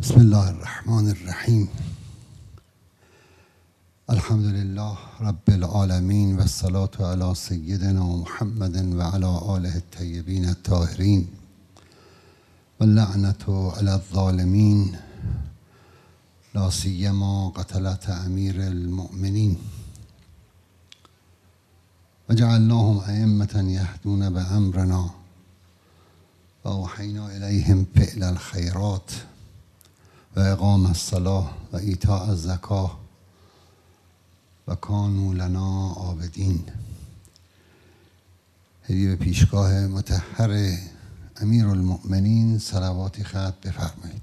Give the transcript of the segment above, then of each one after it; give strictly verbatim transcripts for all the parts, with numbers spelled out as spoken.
بسم الله الرحمن الرحیم. الحمد لله رب العالمین و الصلاة علی سیدنا محمد و علی آله الطیبین الطاهرین و اللعنة علی الظالمین لا سیما قتلة امیر المؤمنین و جعلناهم ائمة یهدون بامرنا و اوحینا الیهم فعل الخیرات و اقام الصلاة و ایتاء الزکاة و کانوا لنا عابدین. هدیه به پیشگاه مطهر امیر المؤمنین صلواتی ختم بفرمایید.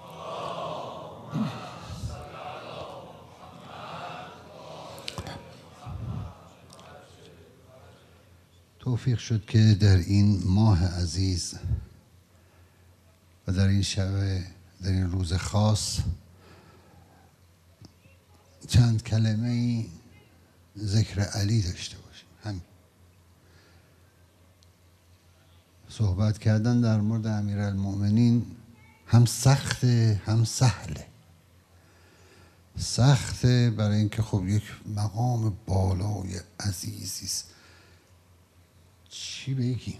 توفیق شد که در این ماه عزیز و در این شب، در این روز خاص، چند کلمه ذکر علی داشته باشیم. همین صحبت کردن در مورد امیرالمؤمنین هم سخته هم سهله. سخته برای اینکه خب یک مقام بالای عزیزی است، چی بگیم.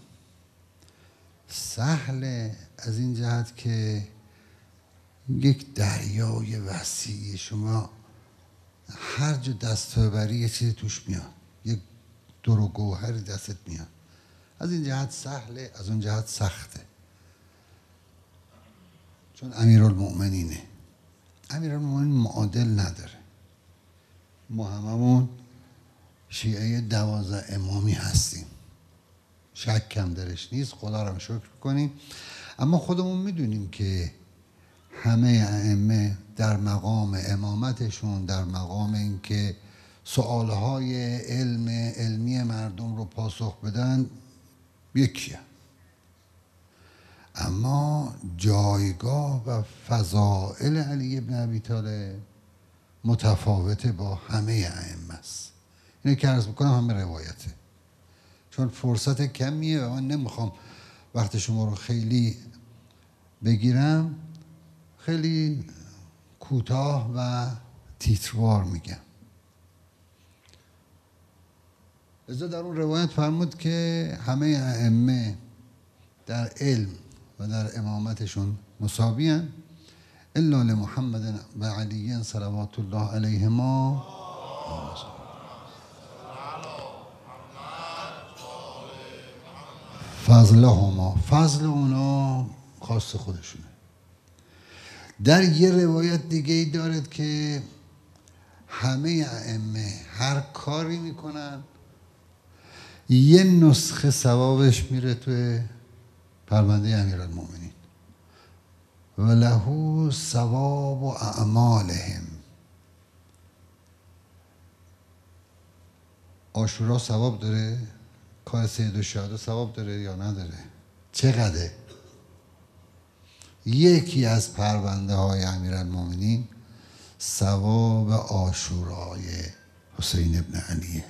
سهله از این جهت که یک دریای وسیع، شما هر جا دست ببری یه چیزی توش میاد، یک در و گوهری دستت میاد. از این جهت سهله، از اون جهت سخته، چون امیرالمؤمنینه. امیرالمؤمنین معادل نداره. ما هممون شیعه دوازده امامی هستیم، شک کم درش نیست، خدا رو شکر کنیم. اما خودمون میدونیم که همه ائمه در مقام امامتشون، در مقام اینکه سوالهای علم علمی مردم رو پاسخ بدن، یکیه. اما جایگاه و فضائل علی بن ابی طالب متفاوته با همه ائمه است. اینو که عرض بکنم همه روایته، چون فرصت کمیه و من نمیخوام وقت شما رو خیلی بگیرم. خیلی کوتاه و تیتروار میگم. لذا در اون روایت فرمود که همه ائمه در علم و در امامتشون مساویان الا لمحمد و علی صلوات الله علیهما فضلهما. فضل اونا خاص خودشونه. در یه روایت دیگه ای دارد که همه ائمه هر کاری میکنن یه نسخه ثوابش میره توی پرونده امیرالمؤمنین و له ثواب اعمالهم. عاشورا ثواب داره؟ کار سید الشهدا ثواب داره یا نداره؟ چقدره؟ یکی از پرونده های امیرالمؤمنین ثواب عاشورای حسین ابن علیه،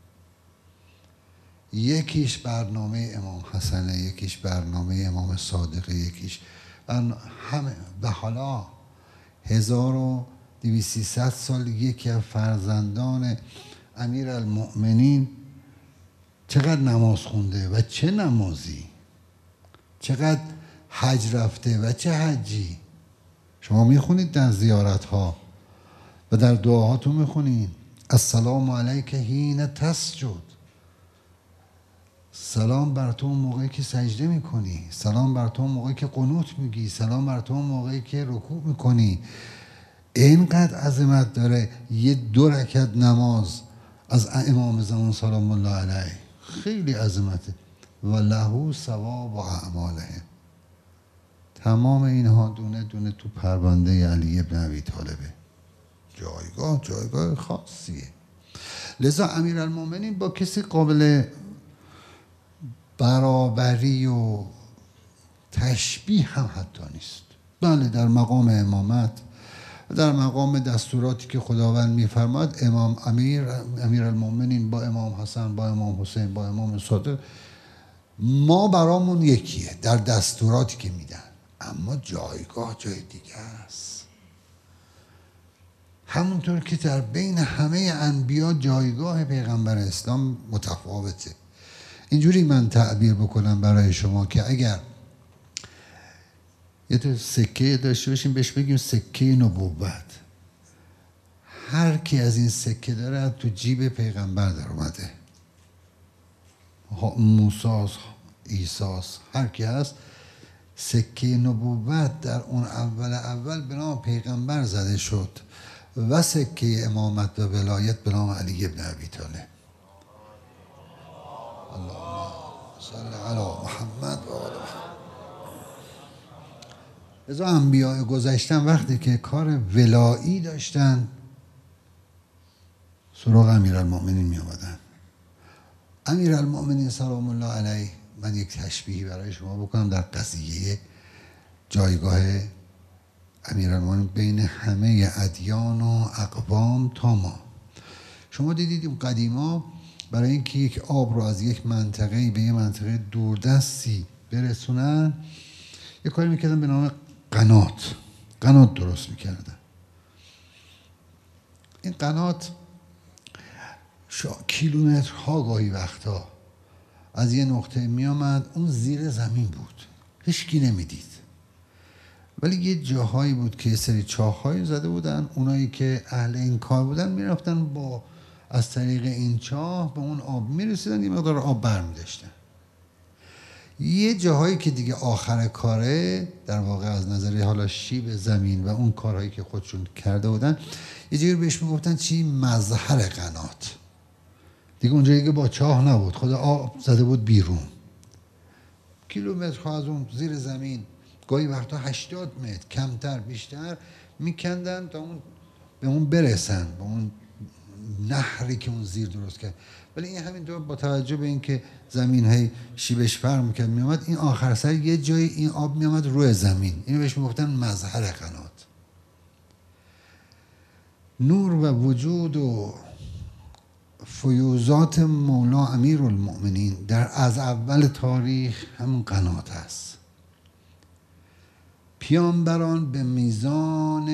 یکیش برنامه امام حسنه، یکیش برنامه امام صادقه، یکیش همه. به حالا هزار و دویست سال یکی از فرزندان امیرالمؤمنین چقدر نماز خونده و چه نمازی، چقدر حج رفته و چه حجی. شما میخونید در زیارت ها و در دعاهاتون میخونید السلام علیک حین تسجد، سلام بر تو موقعی که سجده میکنی، سلام بر تو موقعی که قنوت میگی، سلام بر تو موقعی که رکوع میکنی. اینقدر عظمت داره یه دو رکعت نماز از امام زمان سلام الله علیه. خیلی عظمته. و له ثواب و اعماله. تمام اینها دونه دونه تو پرونده علی بن ابی طالبه. جایگاه جایگاه خاصیه. لذا امیرالمؤمنین با کسی قابل برابری و تشبیه هم حتی نیست. بله در مقام امامت و در مقام دستوراتی که خداوند میفرماد، امام امیر امیرالمؤمنین با امام حسن، با امام حسین، با امام صادق، ما برامون یکیه در دستوراتی که میدن. اما جایگاه جای دیگه است. همونطور که در بین همه انبیا جایگاه پیغمبر اسلام متفاوته. اینجوری من تعبیر بکنم برای شما که اگر یه تو سکه داشته باشیم بهش بگیم سکه نبوت، هر کی از این سکه داره تو جیب پیغمبر در اومده، موسیٰ، عیسی، هر کی هست سکه نبوت در اون اول اول به نام پیغمبر زده شد و سکه امامت و ولایت به نام علی ابن ابی طالب. اللهم صل علی محمد و آل محمد. لذا انبیاء گذشتن وقتی که کار ولایی داشتن سراغ امیرالمؤمنین می آمدن. امیرالمؤمنین سلام الله علیه، من یک تشبیهی برای شما بکنم در قضیه جایگاه امیرالمؤمنین بین همه ادیان و اقوام تا ما. شما دیدید قدیما برای اینکه یک آب رو از یک منطقه به یک منطقه دوردستی برسونن یک کاری میکردن به نام قنات. قنات درست میکردن. این قنات کیلومترها گاهی وقتا از یه نقطه می آمد، اون زیر زمین بود، هیچکی نمیدید، ولی یه جاهایی بود که یه سری چاه‌هایی زده بودن، اونایی که اهل این کار بودن میرفتن با از طریق این چاه به اون آب میرسیدن، یه مقدار آب برمی‌داشتن. یه جاهایی که دیگه آخر کاره در واقع از نظر حالا شیب زمین و اون کارهایی که خودشون کرده بودن، یه جایی بهش میگفتن چی؟ مظهر قنات. دیگه اونجا دیگه با چاه نبود، خود آب زده بود بیرون. کیلومترها از اون زیر زمین، گاهی وقتا هشتاد متر، کمتر بیشتر میکندن تا اون به اون برسن، به اون نهری که اون زیر درست کرد. ولی این همینطور با توجه به اینکه زمین های شیبش فرق میکرد میامد، این آخر سر یه جایی این آب میامد روی زمین، اینو بهش میگفتن مظهر قنات. نور و وجود و فیوزات مولا امیرالمؤمنین در از اول تاریخ همون قنات است. پیامبران به میزان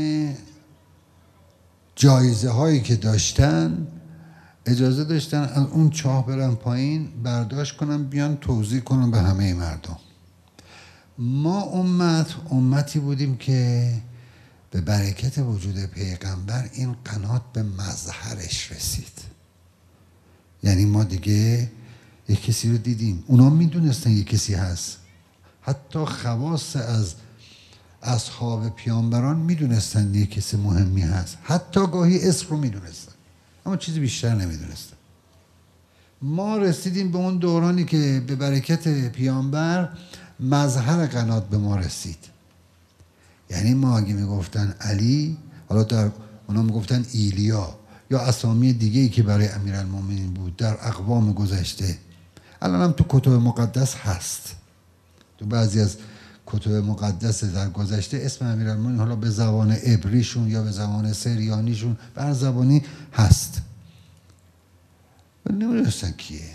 جایزه هایی که داشتن اجازه داشتن از اون چاه برن پایین، برداشت کنن بیان توزیع کنن به همه مردم. ما امت امتی بودیم که به برکت وجود پیغمبر این قنات به مظهرش رسید. یعنی ما دیگه یک کسی رو دیدیم، اونا میدونستن یک کسی هست، حتی خواص از اصحاب پیامبران میدونستن یک کسی مهمی هست، حتی گاهی اسم رو میدونستن اما چیزی بیشتر نمیدونستن. ما رسیدیم به اون دورانی که به برکت پیامبر مظهر قنات به ما رسید. یعنی ما اگه میگفتن علی، حالا در اونا میگفتن ایلیا یا اسامی دیگه‌ای که برای امیرالمومنین بود در اقوام گذشته، الان هم تو کتب مقدس هست، تو بعضی از کتب مقدس در گذشته اسم امیرالمومنین حالا به زبان عبریشون یا به زبان سریانیشون به هر زبانی هست، ولی نمیدونستن کیه.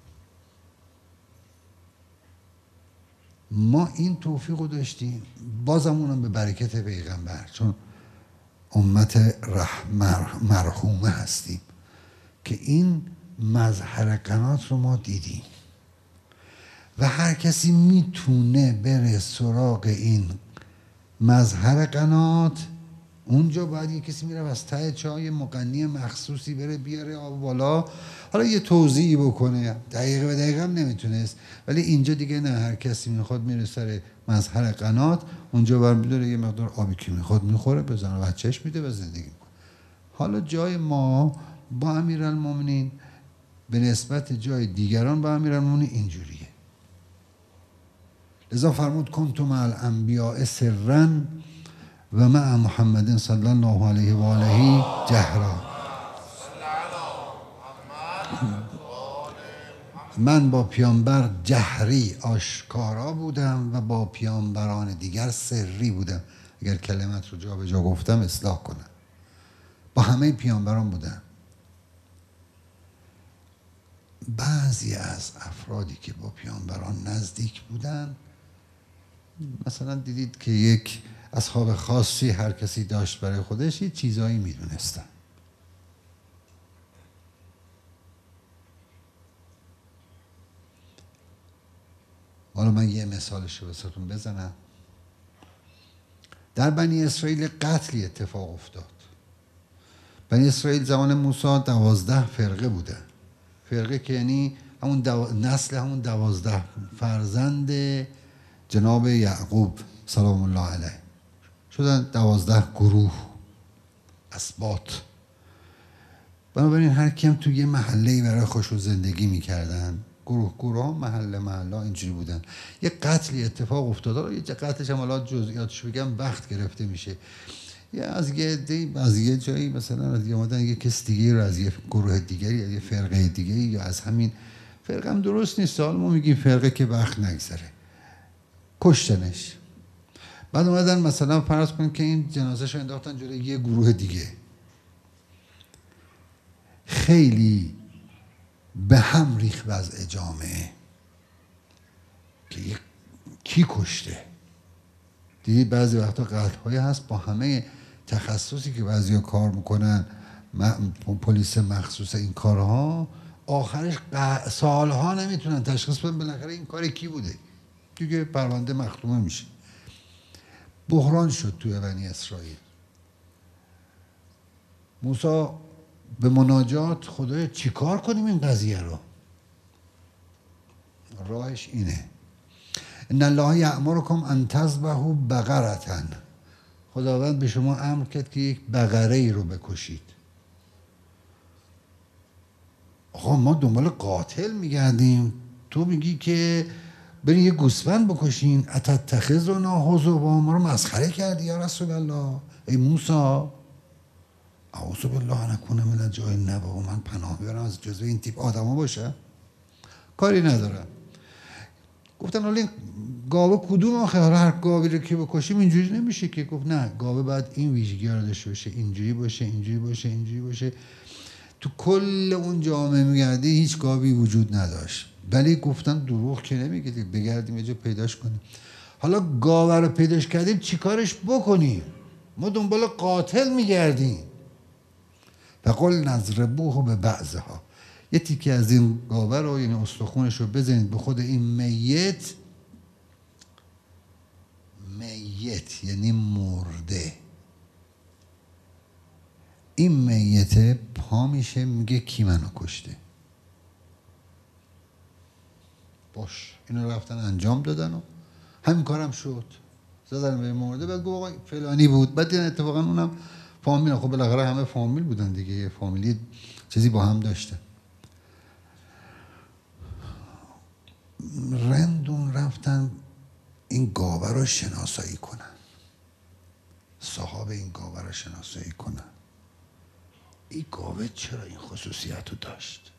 ما این توفیق رو داشتیم، بازم اونم به برکت پیغمبر، چون امت مرحومه هستیم که این مظهر قنات رو ما دیدیم و هر کسی میتونه بره سراغ این مظهر قنات. اونجا باید یه کسی میره از ته چای مغنی مخصوصی بره بیاره آب بالا، حالا یه توضیحی بکنه، دقیقه به دقیقه هم نمیتونست، ولی اینجا دیگه نه، هر کسی میخواد میره سر مظهر قنات، اونجا برمیداره یه مقدار آبی که میخواد میخوره، بزنه بچهش میده و زندگی میکنه. حالا جای ما با امیرالمومنین به نسبت جای دیگران با امیرالمومنین اینجوریه. لذا فرمود کنتم مع الانبیاء سرا و مع محمد صلی الله علیه و آله جهرا. من با پیامبر جهری آشکارا بودم و با پیامبران دیگر سری بودم. اگر کلمت رو جا به جا گفتم اصلاح کنم. با همه پیامبران بودم. بعضی از افرادی که با پیامبران نزدیک بودن مثلا دیدید که یک اصحاب خاصی هر کسی داشت برای خودش یه چیزایی میدونستن. حالا من یه مثالش رو واسهتون بزنم. در بنی اسرائیل قتلی اتفاق افتاد. بنی اسرائیل زمان موسی دوازده فرقه بودن. فرقه که یعنی همون دو... نسل همون دوازده فرزند جناب یعقوب سلام الله علیه شدن دوازده گروه اسباط. بنابراین هر کیم توی یه محله‌ای برای خودشون زندگی میکردن. گروه گروه ها محله محله اینجوری بودن. یه قتلی اتفاق افتاد. یه قتلش هم حالا جزئیاتش بگم وقت گرفته میشه. یا از یه دی از یه جایی مثلا از یه اومدن یه کس دیگه رو از یه گروه دیگری یا یه فرقه دیگه یا از همین فرقه هم درست نیست. حالا ما میگیم فرقه که وقت نگذره. کشتنش. بعد اومدن مثلا فرض کن که این جنازه‌ش رو انداختن جلوی یه گروه دیگه. خیلی به هم ریخت وضع جامعه که کی کشته. دیدی بعضی وقتا قتل‌هایی هست با همه تخصصی که بعضیا کار میکنن، پلیس مخصوص این کارها، آخرش سالها نمیتونن تشخیص بدن بالاخره این کار کی بوده. دیگه پرونده مختومه میشه. بحران شد توی بنی اسرائیل. موسی به مناجات خدایا چیکار کنیم این قضیه رو؟ راهش اینه: ان الله یأمرکم ان تذبحوا بقرة. خداوند به شما امر کرد که یک بقره ای رو بکشید. آقا ما دنبال قاتل میگردیم، تو میگی که برین یه گوسفند بکشین. اتتخذنا هزوا، ما رو مسخره کردی یا رسول الله. ای موسی اعوذ بالله ان اکون من الجاهلین، نه بابا من پناه میبرم از جزو این تیپ آدما باشه. کاری ندارم. گفتن حالا این گاوه کدوم آخه؟ حالا هر گاوی رو که بکشیم اینجوری نمیشه که. گفت نه، گاوه باید این ویژگی رو داشته باشه، اینجوری باشه، اینجوری باشه، اینجوری باشه. تو کل اون جامعه میگردی هیچ گاوی وجود نداشت. ولی گفتن دروغ که نمیگه، بگردیم یه جا پیداش کنیم. حالا گاوه رو پیداش کردیم چیکارش بکنیم؟ ما دنبال قاتل میگردیم. فقل نضربوه به بعضها، یه تیکه از این گاوه رو یعنی استخونش رو بزنید به خود این میت. میت یعنی مرده. این میت پا میشه میگه کی منو کشته. باش اینو رفتن انجام دادن و همین کارم شد. زدن به مرده. بعد گفت آقا فلانی بود. بعد دیدن اتفاقا اونم فامیل. خب بالاخره همه فامیل بودن دیگه، یه فامیلی چیزی با هم داشتن. رندون رفتن این گاوه رو شناسایی کنن، صاحب این گاوه رو شناسایی کنن. این گاوه چرا این خصوصیت رو داشت؟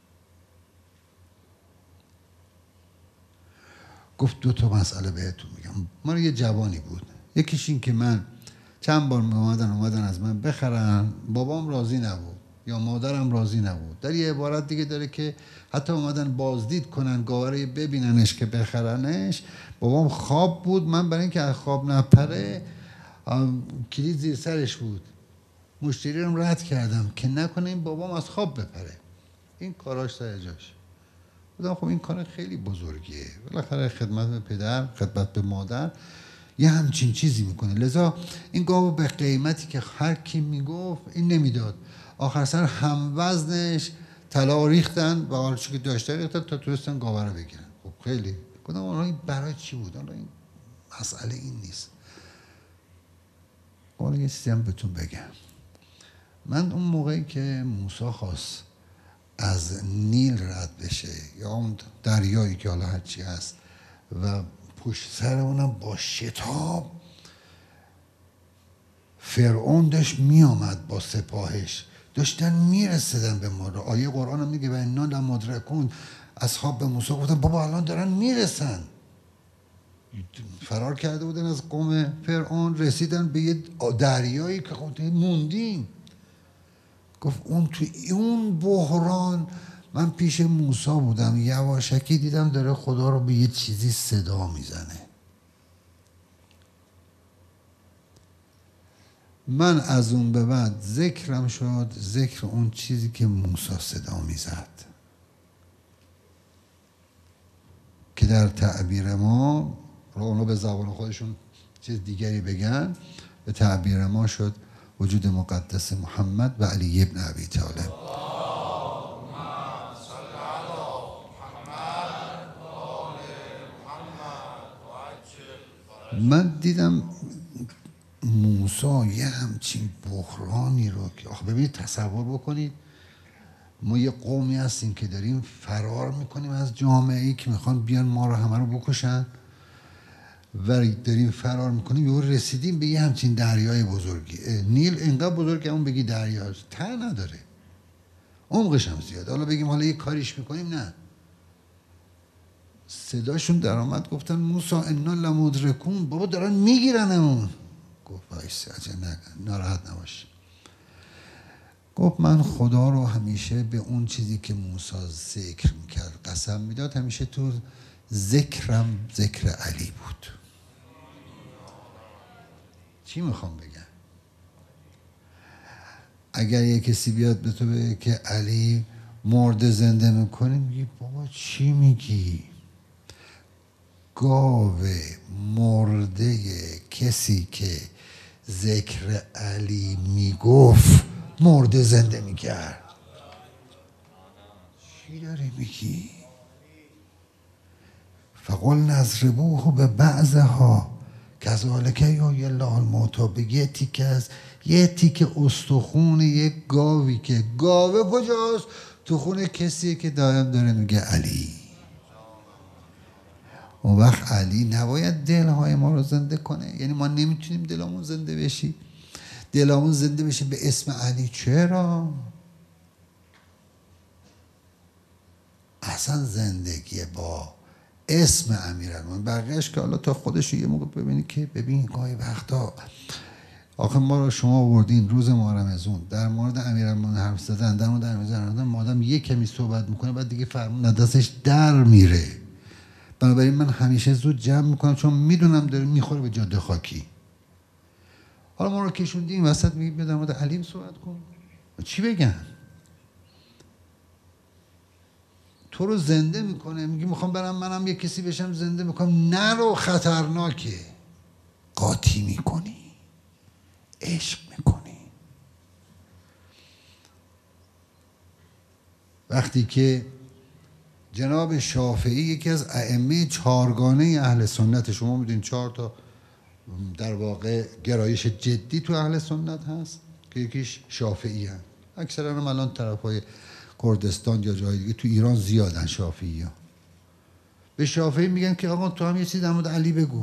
گفت دو تا مسئله بهتون میگم. ما یه جوانی بود، یکیش این که من چند بار اومدن اومدن از من بخرن، بابام راضی نبود یا مادرم راضی نبود. در یه عبارت دیگه داره که حتی اومدن بازدید کنن گاوه رو ببیننش که بخرنش، بابام خواب بود. من برای اینکه از خواب نپره کلید زیر سرش بود، مشتری رو رد کردم که نکنه این بابام از خواب بپره. این کاراش سر جاش. بودم خب این کار خیلی بزرگیه، بالاخره خدمت به پدر، خدمت به مادر یه همچین چیزی میکنه. لذا این گاو به قیمتی که هر کی میگفت این نمیداد. آخر سر هم وزنش طلا ریختن و هر چی که داشته ریختن تا تونستن گاو رو بگیرن. خب خیلی گفتم اونها این برای چی بود؟ حالا این مسئله این نیست. حالا یه چیزی هم بهتون بگم. من اون موقعی که موسی خواست از نیل رد بشه یا اون دریایی که حالا هرچی هست و پشت سر اونم با شتاب فرعون داشت می آمد با سپاهش، داشتن میرسیدن به ما رو. آیه قرآن هم میگه و انا لمدرکون. اصحاب به موسی گفتن بابا الان دارن میرسن. فرار کرده بودن از قوم فرعون، رسیدن به یه دریایی که خود موندیم. گفت اون تو اون بحران من پیش موسی بودم، یواشکی دیدم داره خدا رو به یه چیزی صدا میزنه. من از اون به بعد ذکرم شد ذکر اون چیزی که موسی صدا میزد، که در تعبیر ما رو اونو به زبان خودشون چیز دیگری بگن، به تعبیر ما شد وجود مقدس محمد و علی ابن ابی طالب. من دیدم موسی یه همچین بحرانی رو که آخه ببینید، تصور بکنید ما یه قومی هستیم که داریم فرار میکنیم از جامعه ای که میخوان بیان ما رو همه رو بکشن و داریم فرار میکنیم، یهو رسیدیم به یه همچین دریای بزرگی. نیل اینقدر بزرگه اون بگی دریا ته نداره، عمقش هم زیاده. حالا بگیم حالا یه کاریش میکنیم، نه. صداشون در آمد گفتن موسی انا لمدرکون، بابا دارن میگیرنمون. گفت وایسا عجله نکن، ناراحت نباش. گفت من خدا رو همیشه به اون چیزی که موسی ذکر میکرد قسم میداد، همیشه تو ذکرم ذکر علی بود. چی میخوام بگم؟ اگر یه کسی بیاد به تو بگه که علی مرده زنده میکنی، میگی بابا چی میگی؟ گاو مرده کسی که ذکر علی میگفت مرده زنده میکرد. چی داری میگی؟ فقل نضربوه به بعضها کذالک یحیی الله الموتی. به یه تیکه از یه تیکه استخون یک گاوی که گاوه کجاست؟ تو خونه کسی که دائم داره میگه علی. اون وقت علی نباید دلهای ما رو زنده کنه؟ یعنی ما نمیتونیم دلمون زنده بشی؟ دلمون زنده بشه به اسم علی. چرا؟ اصلا زندگی با اسم امیرالمومنین، بقیهش که حالا تا خودش یه موقع ببینی که ببین گاهی وقتا آخه ما رو شما آوردین روز محرم ازون در مورد امیرالمومنین حرف زدن، در مورد امیرالمومنین آدم یک کمی صحبت میکنه بعد دیگه فرمون دستش در میره. بنابراین من همیشه زود جمع میکنم چون میدونم داره میخوره به جاده خاکی. حالا ما رو کشوندیم وسط، میگی بیا در مورد علیم صحبت کن. چی بگم؟ تو رو زنده میکنه، میگی میخوام برم منم یه کسی بشم زنده میکنم. نرو، خطرناکه. قاطی میکنی، عشق میکنی. وقتی که جناب شافعی یکی از ائمه چهارگانه اهل سنت، شما میدونید چهار تا در واقع گرایش جدی تو اهل سنت هست که یکیش شافعی هست. اکثرا هم الان طرفای کردستان یا جای دیگه تو ایران زیادن شافعی ها. به شافعی میگن که آقا تو هم یه چیز در مورد علی بگو.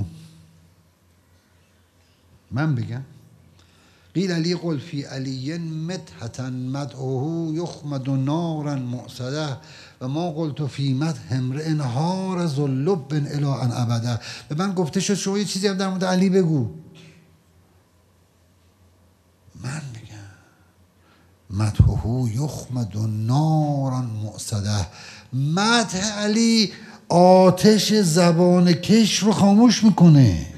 من بگم قیل علی قل فی علی مدحتا مدعوه یخمد نارا مؤصده و ما قلت فی مدح امرئ هار ذو لب الی ان ابدا. به من گفته شد شما یه چیزی هم در مورد علی بگو. من بگم مدحه یخمد نارا مؤصده. مدح علی آتش زبان کش رو خاموش میکنه.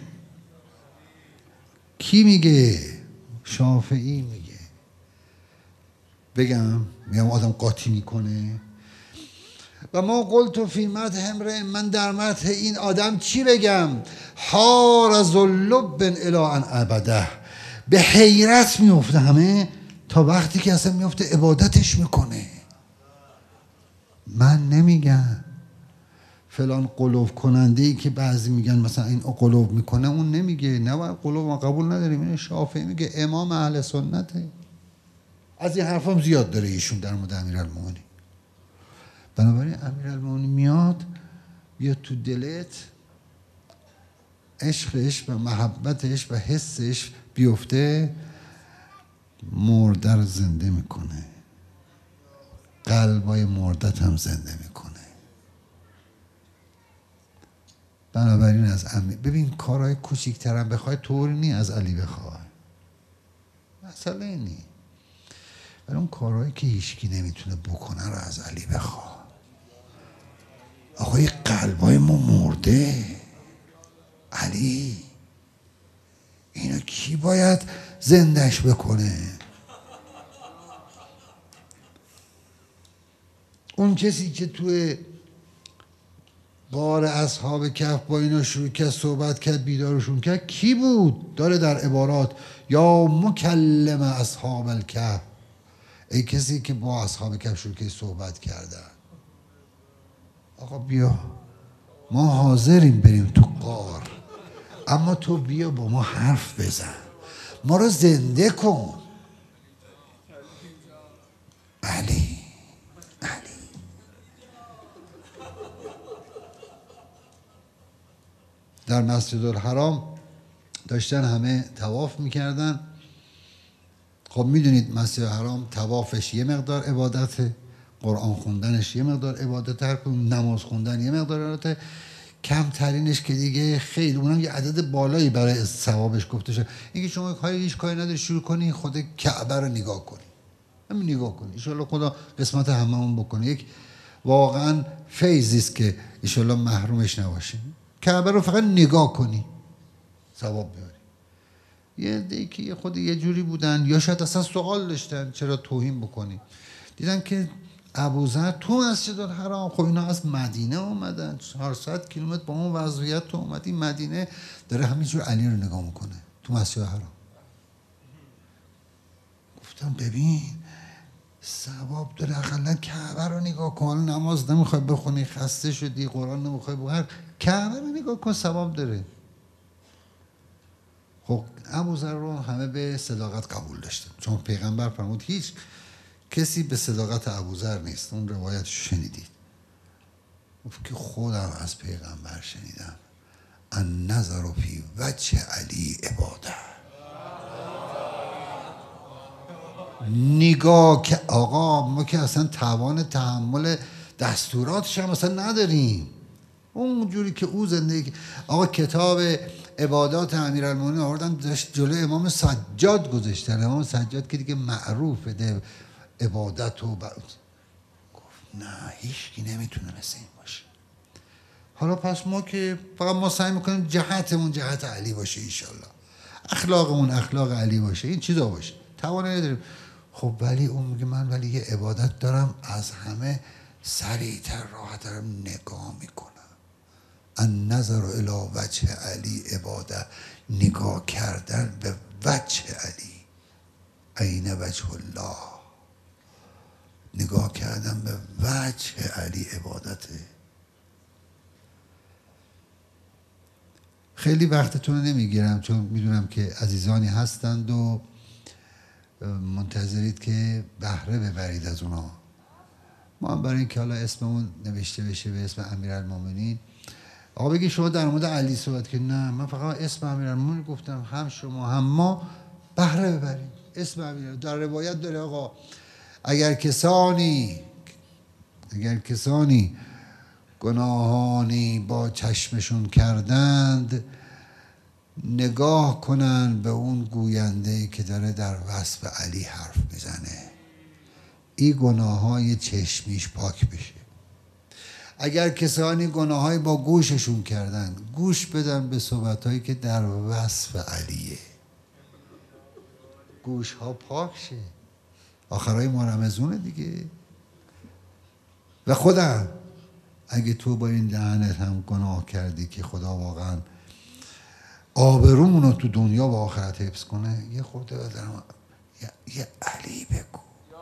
کی میگه؟ شافعی میگه. بگم میگم آدم قاطی میکنه. و ما قلت فی مدح امرئ، من در مدح این آدم چی بگم؟ حار ذو لب الی ان ابده. به حیرت میفته همه تا وقتی که اصلا میفته عبادتش میکنه. من نمیگم فلان قلوب کننده ای که بعضی میگن مثلا این قلوب میکنه، اون نمیگه نه باید قلوب ما قبول نداریم. این شافعی میگه امام اهل سنته. از این حرفام زیاد داره ایشون در مورد امیرالمومنین. بنابراین امیرالمومنین میاد بیاد تو دلت، عشقش و محبتش و حسش بیفته، مرده رو زنده میکنه، قلبای مردت هم زنده میکنه. بنابراین از امیر ببین کارهای کوچیک‌ترم بخوای طوری نی از علی بخوای، مسئله نی. ولی اون کارهایی که هیچکی نمیتونه بکنه رو از علی بخوای. آقای قلبای ما مرده، علی اینو کی باید زندش بکنه. اون کسی که توی غار اصحاب کهف با اینا شروع کرد صحبت کرد بیدارشون کرد کی بود؟ داره در عبارات یا مکلم اصحاب الکهف، ای کسی که با اصحاب کهف شروع کرد صحبت کردن. آقا بیا ما حاضریم بریم تو غار، اما تو بیا با ما حرف بزن، ما رو زنده کن. علی علی در مسجد الحرام داشتن همه طواف میکردن. خب میدونید مسجد الحرام طوافش یه مقدار عبادته، قرآن خوندنش یه مقدار عبادته، نماز خوندن یه مقدار عبادته، کمترینش که دیگه خیلی اونم یه عدد بالایی برای ثوابش گفته شده اینکه شما کاری هیچ کاری نداری شروع کنی خود کعبه رو نگاه کنی، همین نگاه کنی، ان شاءالله خدا قسمت هممون بکنه. یک واقعا فیضی است که ان شاءالله محرومش نباشیم. کعبه رو فقط نگاه کنی ثواب میبری. یه دیگه که یه خود یه جوری بودن یا شاید اصلا سوال داشتن چرا توهین بکنی، دیدن که ابوذر تو مسجد الحرام، خب اینا از مدینه اومدن چهارصد کیلومتر با اون وضعیت تو اومدی مدینه، داره همینجور علی رو نگاه میکنه تو مسجد الحرام. گفتم ببین ثواب داره، اقلا کعبه رو نگاه کن، نماز نمیخوای بخونی خسته شدی، قرآن نمیخوای بخونی، کعبه رو نگاه کن ثواب داره. خب ابوذر رو همه به صداقت قبول داشتن، چون پیغمبر فرمود هیچ کسی به صداقت ابوذر نیست. اون روایتش شنیدید، گفت که خودم از پیغمبر شنیدم النظر فی وجه علی عباده. نگاه که آقا ما که اصلا توان تحمل دستوراتش هم اصلا نداریم، اونجوری که او زندگی. آقا کتاب عبادات امیرالمومنین آوردن داشت جلوی امام سجاد گذاشتن، امام سجاد که دیگه معروفه ده عبادت و بعد. گفت نه هیچکی نمیتونه مثل این باشه. حالا پس ما که فقط ما سعی میکنیم جهتمون جهت علی باشه، ایشالله اخلاقمون اخلاق علی باشه، این چیزا باشه، توانه نداریم. خب ولی اون میگه من ولی یه عبادت دارم از همه سریعتر راحتر نگاه میکنم. النظر الی وجه علی عباده، نگاه کردن به وجه علی. عین وجه الله، نگاه کردن به وجه علی عبادته. خیلی وقتتون رو نمیگیرم چون میدونم که عزیزانی هستند و منتظرید که بهره ببرید از اونا. ما هم برای اینکه حالا اسممون نوشته بشه به اسم امیرالمومنین، آقا بگی شما در مورد علی صحبت که نه من فقط اسم امیرالمومنین گفتم، هم شما هم ما بهره ببرید. اسم امیرالمومنین در روایت داره آقا اگر کسانی اگر کسانی گناهانی با چشمشون کردند نگاه کنن به اون گوینده که داره در وصف علی حرف میزنه، این گناه های چشمیش پاک بشه. اگر کسانی گناه های با گوششون کردن گوش بدن به صحبت هایی که در وصف علیه، گوش ها پاک شه. آخرای ما رمزونه دیگه. و خودم اگه تو با این دهنت هم گناه کردی که خدا واقعا آبرومون رو تو دنیا و آخرت حفظ کنه، یه خورده بدرم یه, یه علی بگو،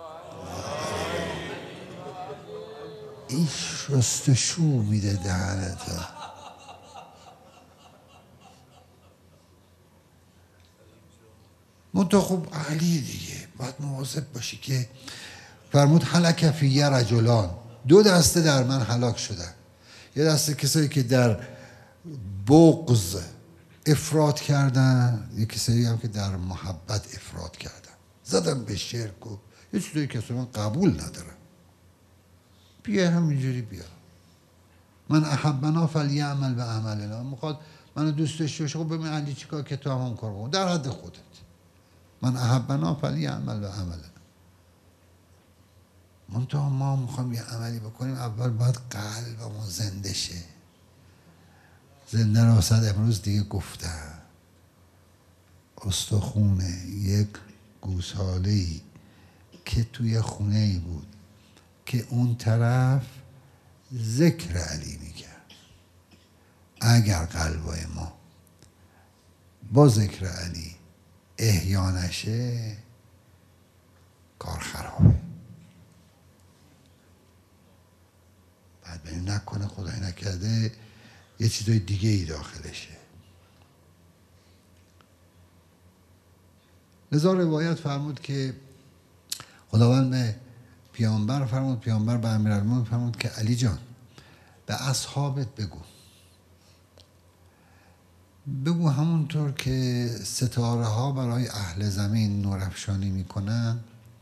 این شستشو میده دهنت. منطقه خوب علی دیگه باید مواظب باشی که فرمود هلک فی رجلان، دو دسته در من هلاک شدن. یه دسته کسایی که در بغض افراط کردن، یه کسایی هم که در محبت افراط کردن، زدن به شرک و یه چیزایی که اصلا قبول ندارن. بیا همینجوری بیا، من احبنا فلیعمل به عملنا، میخواد منو دوست داشته باشه، خب ببین علی چیکار که تو هم هم کار کن در حد خودت. من احبنا فلیعمل به عملنا. منتها ما میخوایم یه عملی بکنیم، اول باید قلبمون زنده شه. زنده راست امروز دیگه گفتم استخونه یک گوساله‌ای که توی خونه ای بود که اون طرف ذکر علی میکرد، اگر قلبای ما با ذکر علی احیا نشه کار خرابه. بعد ببین نکنه خدای نکرده یه چیزای دیگه ای داخلشه. لذا روایت فرمود که خداوند به پیامبر فرمود، پیامبر به امیرالمومنین فرمود که علی جان به اصحابت بگو بگو همونطور که ستاره ها برای اهل زمین نورافشانی میکنن،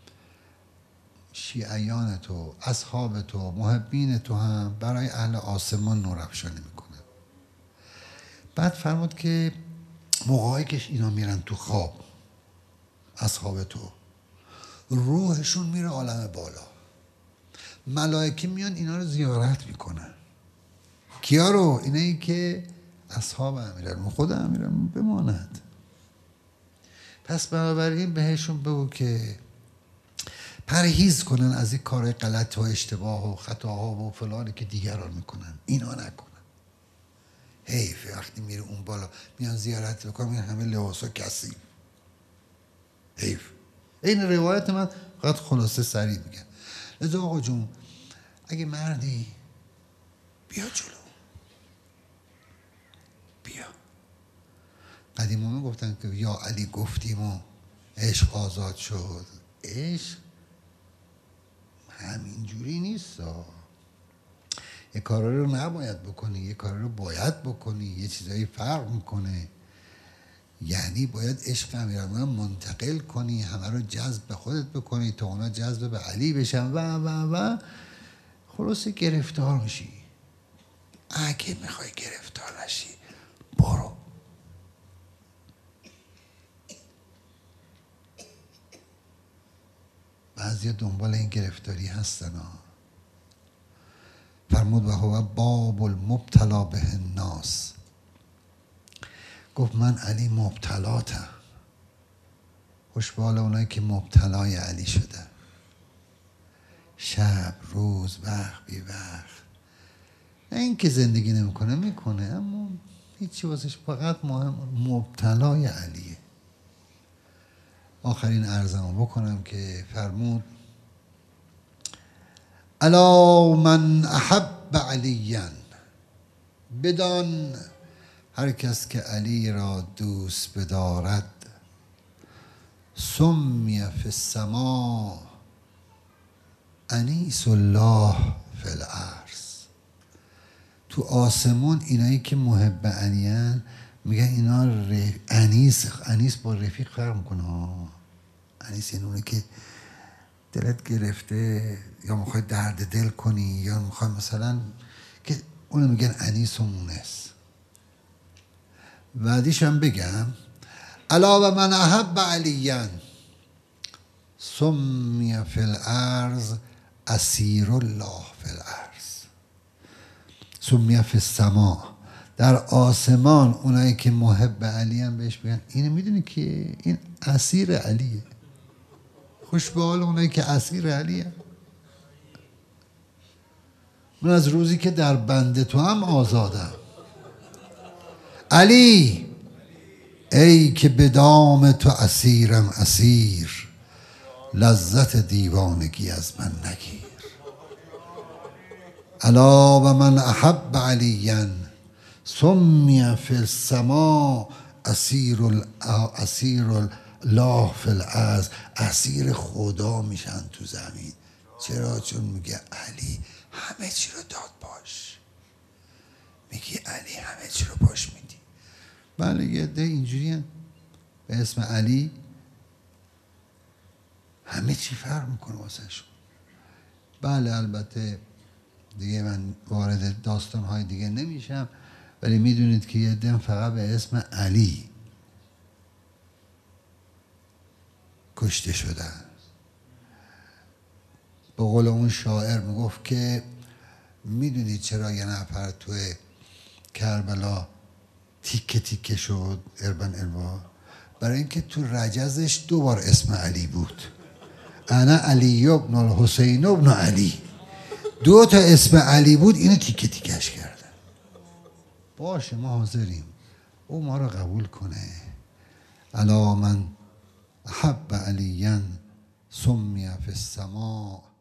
شیعیان تو، اصحاب تو، محبین تو هم برای اهل آسمان نورافشانی میکنن. بعد فرمود که موقعی که اینا میرن تو خواب، اصحاب تو، روحشون میره عالم بالا، ملائکه میان اینا رو زیارت میکنن. کیا رو؟ اینایی که اصحاب امیرالمومنین، خود امیرالمومنین بماند. پس بنابراین بهشون بگو که پرهیز کنن از این کار غلط و اشتباه و خطاها و فلانی که دیگران میکنن، اینا نکنن. حیف وقتی میره اون بالا میان زیارت بکنن، این همه لباسا کثیف، حیف. این روایت من فقط خلاصه سریع میگم. لذا آقا جون اگه مردی بیا جلو، بیا. قدیمون گفتن که یا علی گفتیم و عشق آزاد شد. عشق همینجوری نیست. یه کار رو نباید بکنی، یه کار رو باید بکنی، یه چیزایی فرق میکنه. یعنی باید عشق امیرالمومنین منتقل کنی، همه رو جذب به خودت بکنی تا اونا جذب به علی بشن و و و خلاصه گرفتار میشی. اگه میخوای گرفتار نشی برو. بعضی دنبال این گرفتاری هستن ها. فرمود و هو باب المبتلا به الناس، گفت من علی مبتلاتم. خوشبال اونایی که مبتلای علی شده، شب روز وقت بی وقت، نه این که زندگی نمیکنه، میکنه اما هیچی واسش، فقط مهم مبتلای علیه. آخرین عرضمو بکنم که فرمود الا من احب علیاً، بدان هر کس که علی را دوست بدارد، سمی فی السما انیس الله فی الارض. تو آسمون اینایی که محب علیان میگن اینا رف... انیس انیس با رفیق فرق میکنه. انیس این اونه که دلت گرفته یا میخوای درد دل کنی یا میخوای مثلا که اونو میگن انیس و مونس. بعدیش هم بگم الا و من احب علیاً سمی فی الارض اسیر الله فی الارض، سمی فی السما. در آسمان اونایی که محب علی هم بهش بگن اینو میدونی که این اسیر علیه. خوش به حال اونایی که اسیر علیه. من از روزی که در بند تو هم آزادم. علی ای که به دام تو اسیرم اسیر، لذت دیوانگی از من نگیر. الا و من احب علیاً سمی فی السما اسیر اسیر الله فی الارض. اسیر خدا میشن تو زمین. چرا؟ چون میگه علی همه چی رو داد باش. میگی علی همه چی رو باش میدی. بله یه ده اینجوری هم به اسم علی همه چی فرق میکنه واسه شون. بله البته دیگه من وارد داستانهای دیگه نمیشم، ولی میدونید که یه دم فقط به اسم علی کشته شدن. به قول اون شاعر میگفت که میدونید چرا یه نفر توی کربلا تیکه تیکه شد اربن اربا؟ برای اینکه تو رجزش دو بار اسم علی بود. انا علی ابن الحسین ابن علی، دو تا اسم علی بود، اینو تیکه تیکش کردن. باشه ما حاضریم، او ما رو قبول کنه. الا من حب علیاً سمی فی السماء